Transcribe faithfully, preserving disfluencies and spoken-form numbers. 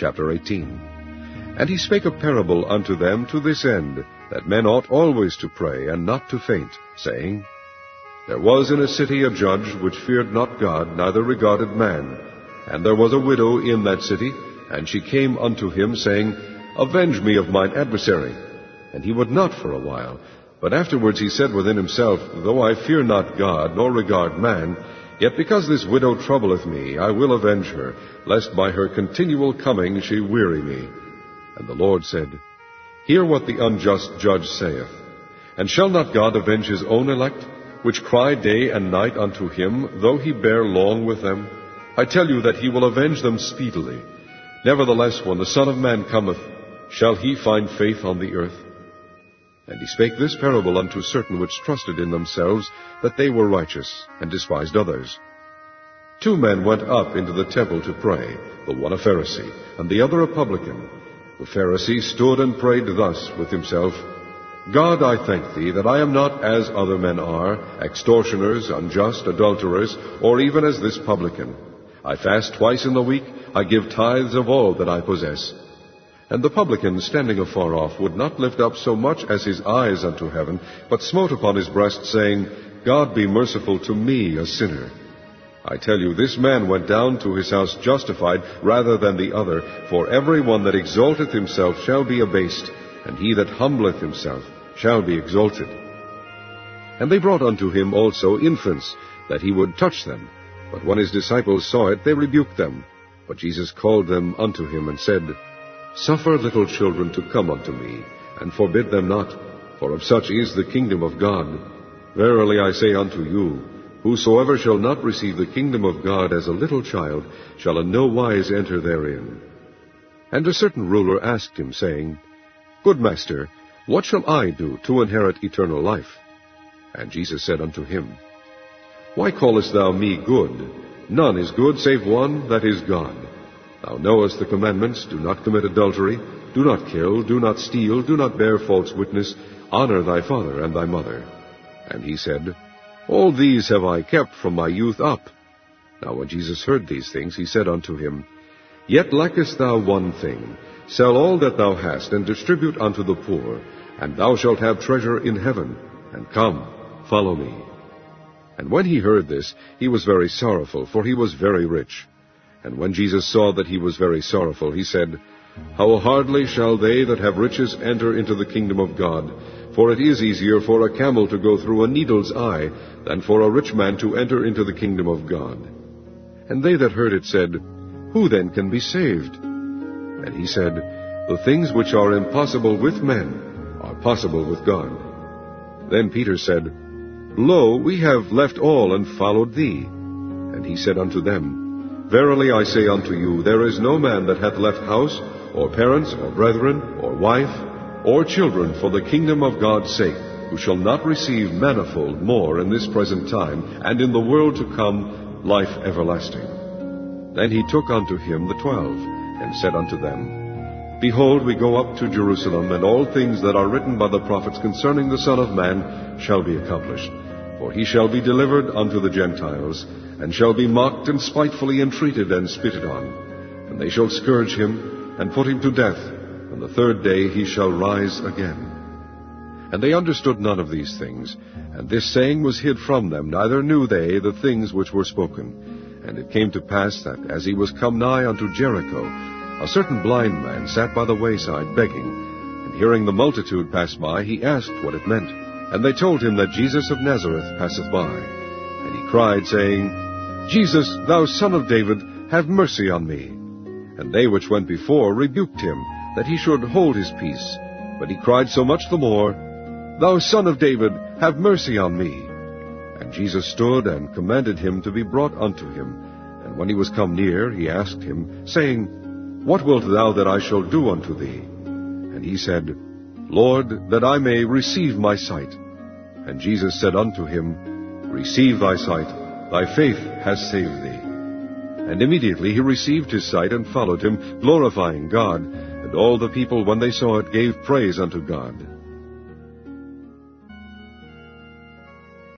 chapter eighteen. And he spake a parable unto them to this end, that men ought always to pray, and not to faint, saying, There was in a city a judge which feared not God, neither regarded man. And there was a widow in that city, and she came unto him, saying, Avenge me of mine adversary. And he would not for a while. But afterwards he said within himself, Though I fear not God, nor regard man, yet because this widow troubleth me, I will avenge her, lest by her continual coming she weary me. And the Lord said, Hear what the unjust judge saith. And shall not God avenge his own elect, which cry day and night unto him, though he bear long with them? I tell you that he will avenge them speedily. Nevertheless, when the Son of Man cometh, shall he find faith on the earth? And he spake this parable unto certain which trusted in themselves that they were righteous, and despised others. Two men went up into the temple to pray, the one a Pharisee, and the other a publican. The Pharisee stood and prayed thus with himself, God, I thank thee that I am not as other men are, extortioners, unjust, adulterers, or even as this publican. I fast twice in the week, I give tithes of all that I possess. And the publican, standing afar off, would not lift up so much as his eyes unto heaven, but smote upon his breast, saying, God be merciful to me, a sinner. I tell you, this man went down to his house justified rather than the other, for every one that exalteth himself shall be abased, and he that humbleth himself shall be exalted. And they brought unto him also infants, that he would touch them. But when his disciples saw it, they rebuked them. But Jesus called them unto him, and said, Suffer little children to come unto me, and forbid them not, for of such is the kingdom of God. Verily I say unto you, whosoever shall not receive the kingdom of God as a little child shall in no wise enter therein. And a certain ruler asked him, saying, Good master, what shall I do to inherit eternal life? And Jesus said unto him, Why callest thou me good? None is good save one, that is God. Thou knowest the commandments, do not commit adultery, do not kill, do not steal, do not bear false witness, honor thy father and thy mother. And he said, All these have I kept from my youth up. Now when Jesus heard these things, he said unto him, Yet lackest thou one thing. Sell all that thou hast, and distribute unto the poor, and thou shalt have treasure in heaven. And come, follow me. And when he heard this, he was very sorrowful, for he was very rich. And when Jesus saw that he was very sorrowful, he said, How hardly shall they that have riches enter into the kingdom of God? For it is easier for a camel to go through a needle's eye, than for a rich man to enter into the kingdom of God. And they that heard it said, Who then can be saved? And he said, The things which are impossible with men are possible with God. Then Peter said, Lo, we have left all and followed thee. And he said unto them, Verily I say unto you, there is no man that hath left house, or parents, or brethren, or wife, or children for the kingdom of God's sake, who shall not receive manifold more in this present time, and in the world to come life everlasting. Then he took unto him the twelve, and said unto them, Behold, we go up to Jerusalem, and all things that are written by the prophets concerning the Son of Man shall be accomplished. For he shall be delivered unto the Gentiles, and shall be mocked and spitefully entreated and spitted on. And they shall scourge him, and put him to death, and the third day he shall rise again. And they understood none of these things, and this saying was hid from them, neither knew they the things which were spoken. And it came to pass that, as he was come nigh unto Jericho, a certain blind man sat by the wayside begging. And hearing the multitude pass by, he asked what it meant. And they told him that Jesus of Nazareth passeth by. And he cried, saying, Jesus, thou Son of David, have mercy on me. And they which went before rebuked him, that he should hold his peace. But he cried so much the more, Thou Son of David, have mercy on me. And Jesus stood and commanded him to be brought unto him. And when he was come near, he asked him, saying, What wilt thou that I shall do unto thee? And he said, Lord, that I may receive my sight. And Jesus said unto him, Receive thy sight, thy faith hath saved thee. And immediately he received his sight, and followed him, glorifying God. And all the people, when they saw it, gave praise unto God.